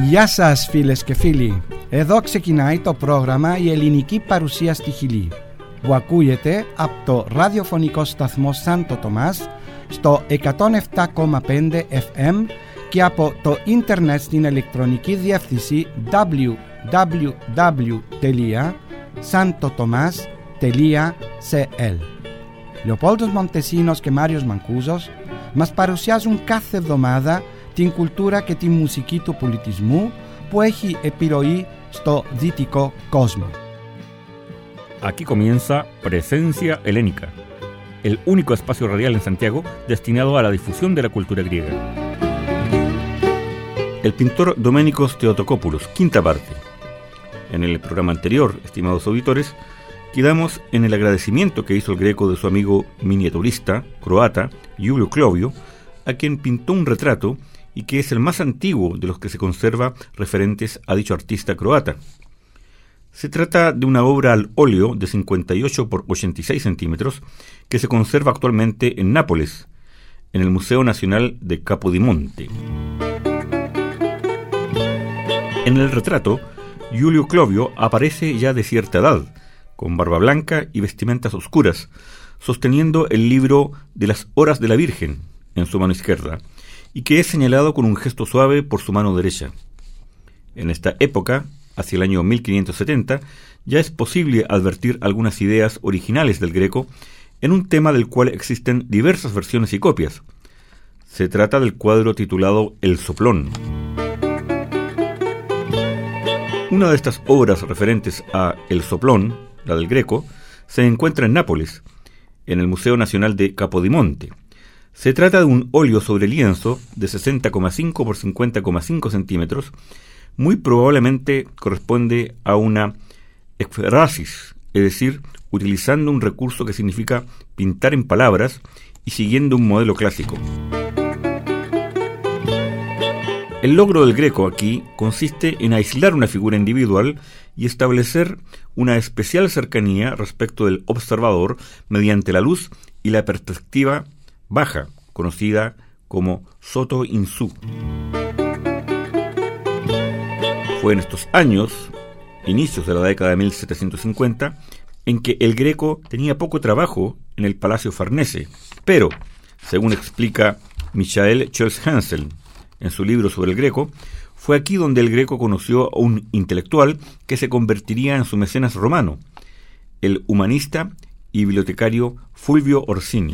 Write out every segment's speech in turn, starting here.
Γεια σας φίλες και φίλοι. Εδώ ξεκινάει το πρόγραμμα «Η ελληνική παρουσία στη Χιλή» που ακούγεται από το ραδιοφωνικό σταθμό Σάντο Τομάς στο 107,5 FM και από το ίντερνετ στην ηλεκτρονική διεύθυνση www.santotomas.cl. Λεοπόλδος Μοντεσίνος και Μάριος Μανκούζος μας παρουσιάζουν κάθε εβδομάδα την κουλτούρα και τη μουσική του πολιτισμού που έχει επιρροή στο δυτικό κόσμο. Aquí comienza Presencia Helénica, el único espacio radial en Santiago destinado a la difusión de la cultura griega. El pintor Doménicos Theotokopoulos, quinta parte. En el programa anterior, estimados auditores, quedamos en el agradecimiento que hizo el Greco de su amigo miniaturista croata Iuliu Clovio, a quien pintó un retrato y que es el más antiguo de los que se conserva referentes a dicho artista croata. Se trata de una obra al óleo de 58 por 86 centímetros que se conserva actualmente en Nápoles, en el Museo Nacional de Capodimonte. En el retrato, Iuliu Clovio aparece ya de cierta edad, con barba blanca y vestimentas oscuras, sosteniendo el libro de las Horas de la Virgen en su mano izquierda, y que es señalado con un gesto suave por su mano derecha. En esta época, hacia el año 1570, ya es posible advertir algunas ideas originales del Greco en un tema del cual existen diversas versiones y copias. Se trata del cuadro titulado El Soplón. Una de estas obras referentes a El Soplón, la del Greco, se encuentra en Nápoles, en el Museo Nacional de Capodimonte. Se trata de un óleo sobre lienzo de 60,5 por 50,5 centímetros. Muy probablemente corresponde a una ekphrasis, es decir, utilizando un recurso que significa pintar en palabras y siguiendo un modelo clásico. El logro del Greco aquí consiste en aislar una figura individual y establecer una especial cercanía respecto del observador mediante la luz y la perspectiva baja, conocida como soto in su. Fue en estos años, inicios de la década de 1750, en que el Greco tenía poco trabajo en el Palacio Farnese, pero, según explica Michael Scholz-Hansel en su libro sobre el Greco, fue aquí donde el Greco conoció a un intelectual que se convertiría en su mecenas romano, el humanista y bibliotecario Fulvio Orsini.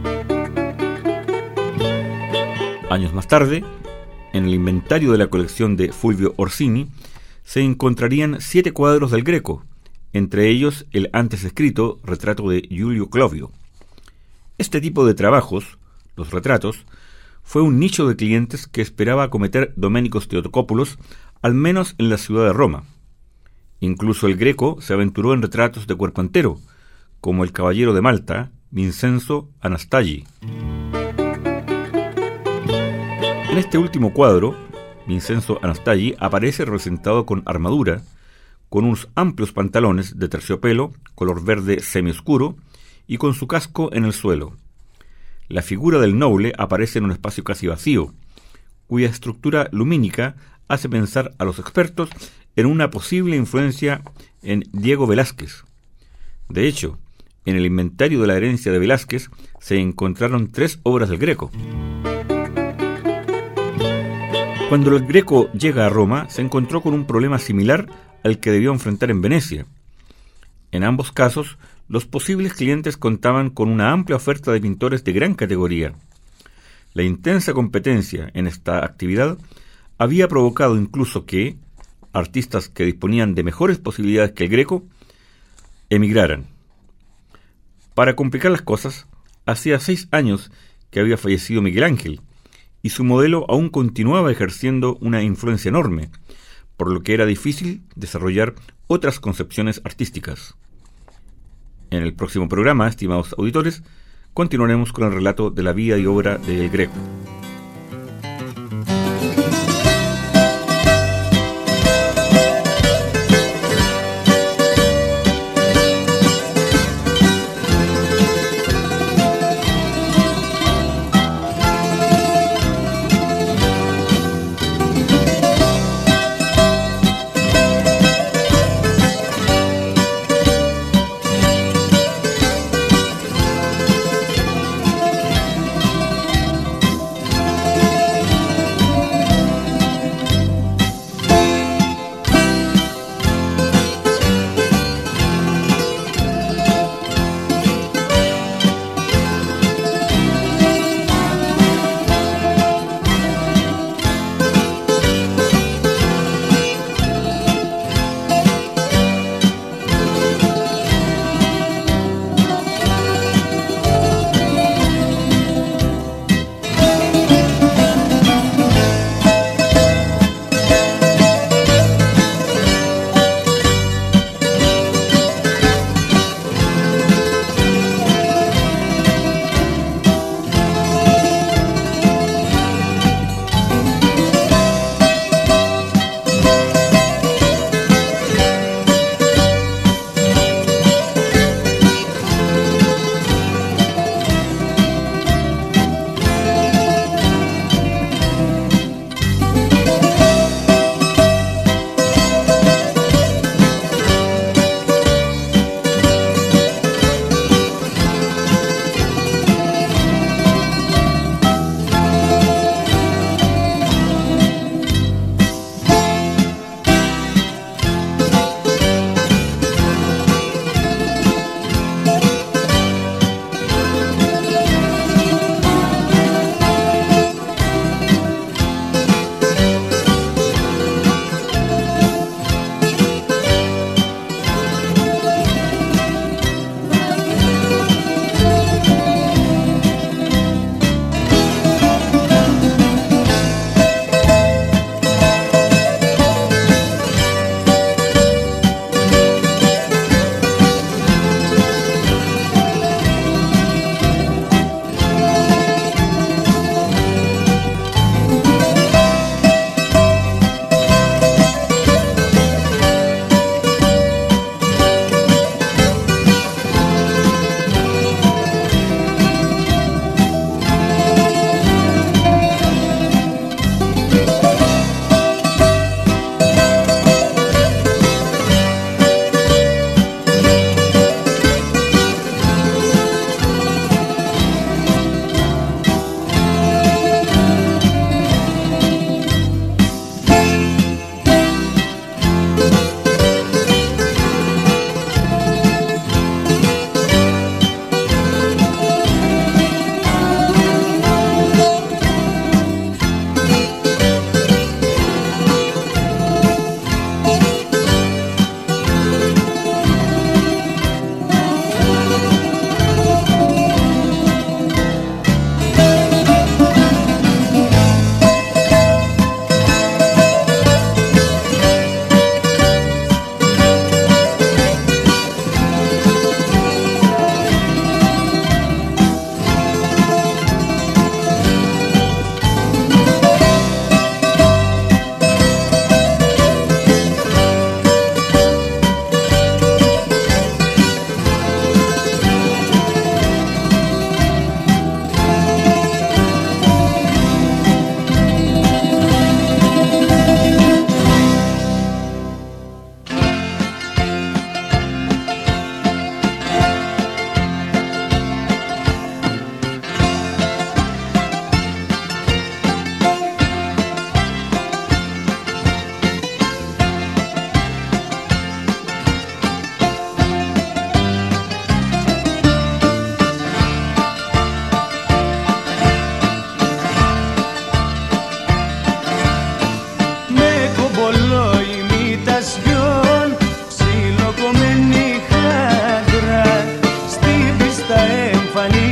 Años más tarde, en el inventario de la colección de Fulvio Orsini, se encontrarían 7 cuadros del Greco, entre ellos el antes escrito retrato de Iuliu Clovio. Este tipo de trabajos, los retratos, fue un nicho de clientes que esperaba acometer Doménicos Theotokopoulos, al menos en la ciudad de Roma. Incluso el Greco se aventuró en retratos de cuerpo entero, como el caballero de Malta, Vincenzo Anastaggi. En este último cuadro, Vincenzo Anastaggi aparece representado con armadura, con unos amplios pantalones de terciopelo, color verde semioscuro, y con su casco en el suelo. La figura del noble aparece en un espacio casi vacío, cuya estructura lumínica hace pensar a los expertos en una posible influencia en Diego Velázquez. De hecho, en el inventario de la herencia de Velázquez se encontraron 3 obras del Greco. Cuando el Greco llega a Roma, se encontró con un problema similar al que debió enfrentar en Venecia. En ambos casos, los posibles clientes contaban con una amplia oferta de pintores de gran categoría. La intensa competencia en esta actividad había provocado incluso que artistas que disponían de mejores posibilidades que el Greco emigraran. Para complicar las cosas, hacía 6 años que había fallecido Miguel Ángel, y su modelo aún continuaba ejerciendo una influencia enorme, por lo que era difícil desarrollar otras concepciones artísticas. En el próximo programa, estimados auditores, continuaremos con el relato de la vida y obra de El Greco.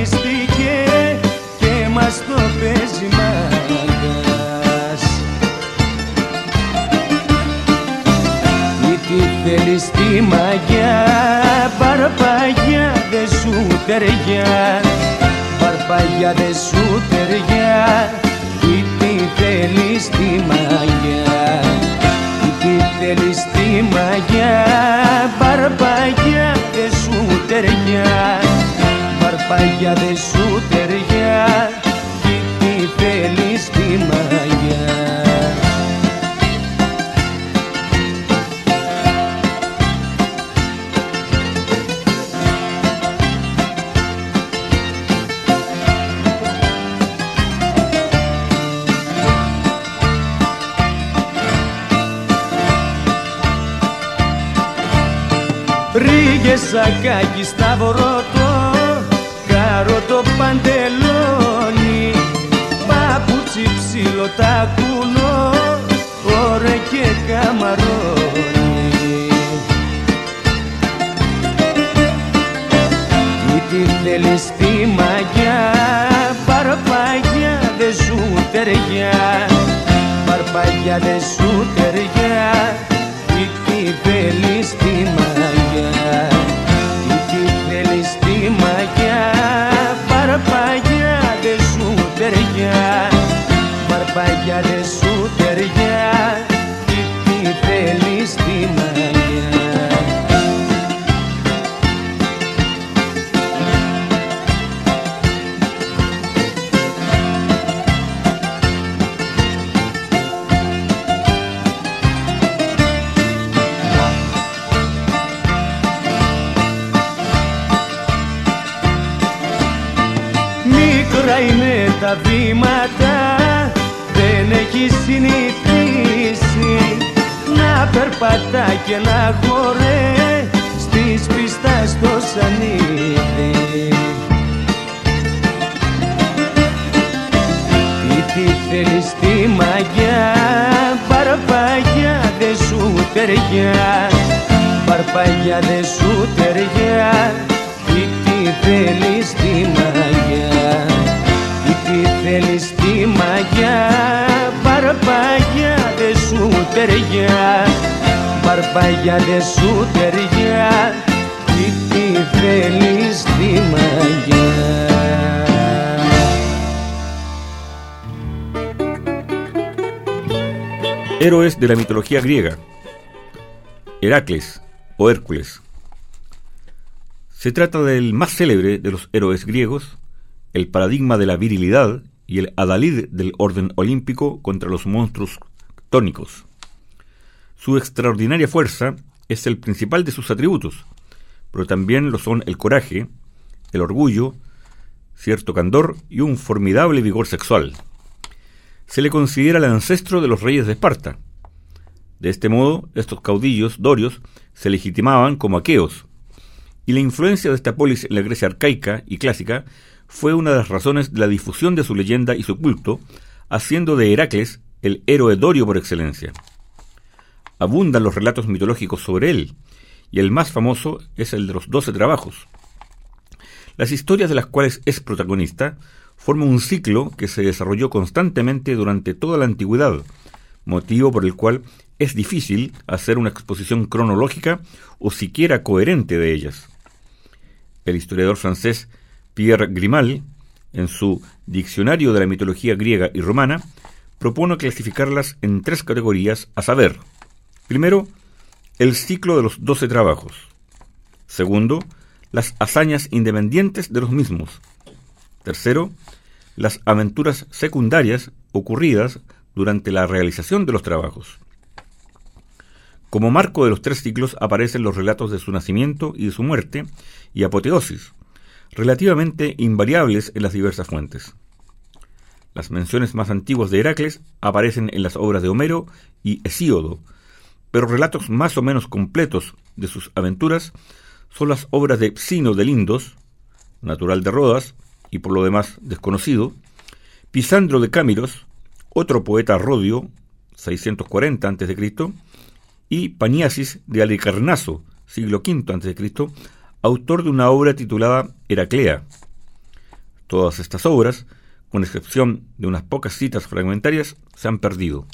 εμφανίστηκε και μας το παίζει μάγκας. Τι θέλεις τη μαγιά, παρπαγιά δε σου ταιριά, παρπαγιά δε σου ταιριά. Τι θέλεις τη μαγιά, τι θέλεις τη μαγιά, παρπαγιά δε σου ταιριά, παρπαγιά δε σου ταιριά. Τι θέλεις τη μαγιά. Ρίγες σακάκι σταυρώτο, καρότο παντελόνι, παπούτσι ψηλό τακούνο, ωρε και καμαρόνι. Τι θέλεις τη μαγιά, παρπαγιά δε σου ταιριά, παρπαγιά δε σου ταιριά. Τι θέλεις τη μαγιά, τι θέλεις τη μαγιά, παρπαγιά δε σου ταιριά, παρπαγιά δε σου ταιριά. Τι θέλεις τη μαγιά. Είναι τα βήματα, δεν έχει συνηθίσει να περπατά και να χωρέ στις πίστας στο σανίδι. Τι θέλεις τη μαγιά, παρπαγιά δε σου ταιριά, παρπαγιά δε σου ταιριά. Τι θέλεις τη μαγιά, τι θέλεις τη μαγιά, παρπαγιά δε σου ταιριά, παρπαγιά δε σου ταιριά. Τι θέλεις τη μαγιά. Héroes de la mitología griega. Heracles o Hércules. Se trata del más célebre de los héroes griegos, el paradigma de la virilidad y el adalid del orden olímpico contra los monstruos tónicos. Su extraordinaria fuerza es el principal de sus atributos, pero también lo son el coraje, el orgullo, cierto candor y un formidable vigor sexual. Se le considera el ancestro de los reyes de Esparta. De este modo, estos caudillos dorios se legitimaban como aqueos, y la influencia de esta polis en la Grecia arcaica y clásica fue una de las razones de la difusión de su leyenda y su culto, haciendo de Heracles el héroe dorio por excelencia. Abundan los relatos mitológicos sobre él, y el más famoso es el de los 12 trabajos. Las historias de las cuales es protagonista forman un ciclo que se desarrolló constantemente durante toda la antigüedad, motivo por el cual es difícil hacer una exposición cronológica o siquiera coherente de ellas. El historiador francés Pierre Grimal, en su Diccionario de la mitología griega y romana, propone clasificarlas en 3 categorías, a saber: primero, el ciclo de los 12 trabajos; segundo, las hazañas independientes de los mismos; tercero, las aventuras secundarias ocurridas durante la realización de los trabajos. Como marco de los 3 ciclos aparecen los relatos de su nacimiento y de su muerte y apoteosis, relativamente invariables en las diversas fuentes. Las menciones más antiguas de Heracles aparecen en las obras de Homero y Hesíodo, pero relatos más o menos completos de sus aventuras son las obras de Psino de Lindos, natural de Rodas y por lo demás desconocido, Pisandro de Cámiros, otro poeta rodio, 640 a.C., y Paniasis de Halicarnaso, siglo V a.C., autor de una obra titulada Heraclea. Todas estas obras, con excepción de unas pocas citas fragmentarias, se han perdido.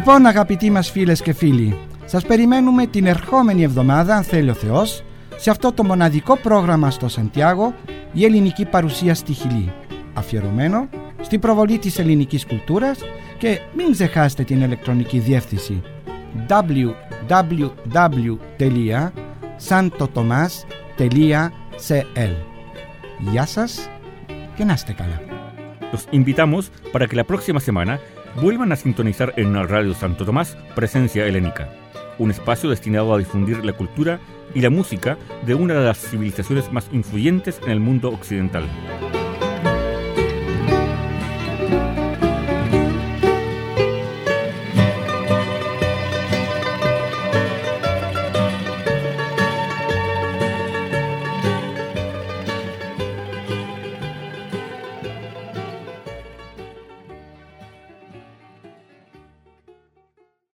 Λοιπόν, αγαπητοί μας φίλες και φίλοι, σας περιμένουμε την ερχόμενη εβδομάδα, αν θέλει ο Θεός, σε αυτό το μοναδικό πρόγραμμα στο Σαντιάγο, η ελληνική παρουσία στη Χιλή, αφιερωμένο στην προβολή της ελληνικής κουλτούρας, και μην ξεχάσετε την ηλεκτρονική διεύθυνση www.santotomas.cl. Γεια σας και να είστε καλά. Los invitamos para que la próxima semana vuelvan a sintonizar en Radio Santo Tomás Presencia Helénica, un espacio destinado a difundir la cultura y la música de una de las civilizaciones más influyentes en el mundo occidental.